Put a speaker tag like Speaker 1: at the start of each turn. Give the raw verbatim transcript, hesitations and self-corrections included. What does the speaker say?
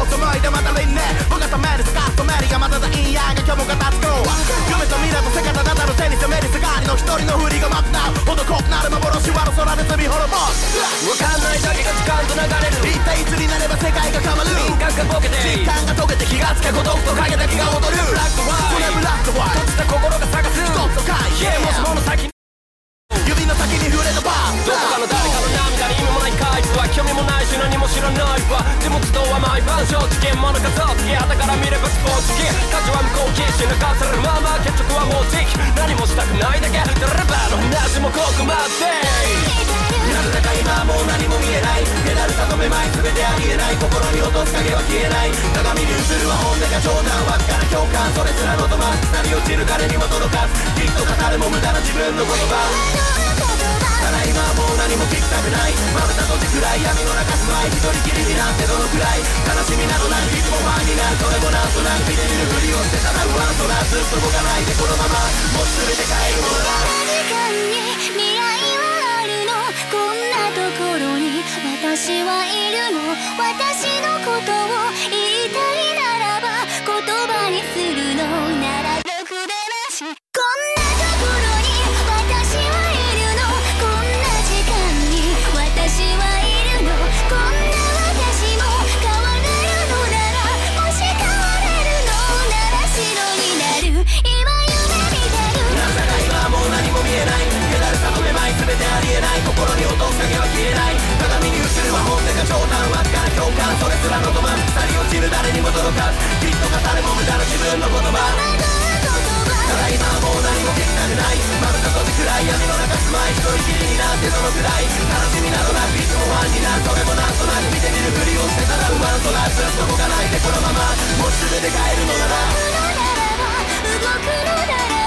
Speaker 1: うつむいでまた輪廻僕が止めるスカッとメリがまただ陰陽が今日も形作ろう夢と未来と世界とあなたの手に攻める世界の一人の振りが待つなほど濃くなる幻はの空で積み滅ぼすわかんないだけが時間と流れる一体いつになれば世界が変わる輪郭がボケて実感が解けて気がつけ孤独と影だけが踊るブラックホワイトそれブラックホワイト閉じた心が探すストップと回避もしもの先指の先に触れたバーどこかの誰かの涙に意味もないかいつは興味もないし何も知らないわでもずっとは毎晩正直物数をつけ旗から見ればスポーツ機価値は無効禁止抜かされるまま結局はもう時期何もしたくないだけドラバーの話もここまでなぜだか今はもう何も見えないペダルさとめまい全てありえない心に落とす影は消えない鏡に映るは本音が冗談わずかな共感それすらのとま下に落ちる彼にも届かずきっと語るも無駄な自分の言葉ただ今はもう何も聞きたくないまぶた閉じ暗い闇の中住まい一人きりになってどのくらい悲しみなどなくいつもファンになるそれもなんとなく見てみるふりをしてただ不安となずっと動かないでこのままもう全て変えるものだ
Speaker 2: 確かに未来はあるのこんなところに私はいるの私のことを言いたいならば言葉にするのならろくでなしこんなところに私はいるのこんな時間に私はいるのこんな私も変われるのならもし変われるのなら白になる今夢見てる
Speaker 1: なぜか今はもう何も見えないペダルさとめまい全てありえない心に落とす影は消えない鏡に映るは本音が冗談わずかな共感それすらのど真ん下に落ちる誰にも届かずきっと語るも無駄な自分の言葉ただ今はもう何も聞きたくないまぶた閉じ暗い闇の中住まい一人きりになってどのくらい悲しみなどなくいつもファンになるそれもなんとなく見てみるふりをしてただ不安となずっと動かないでこのままもし全て変えるのなら
Speaker 2: 動くのなら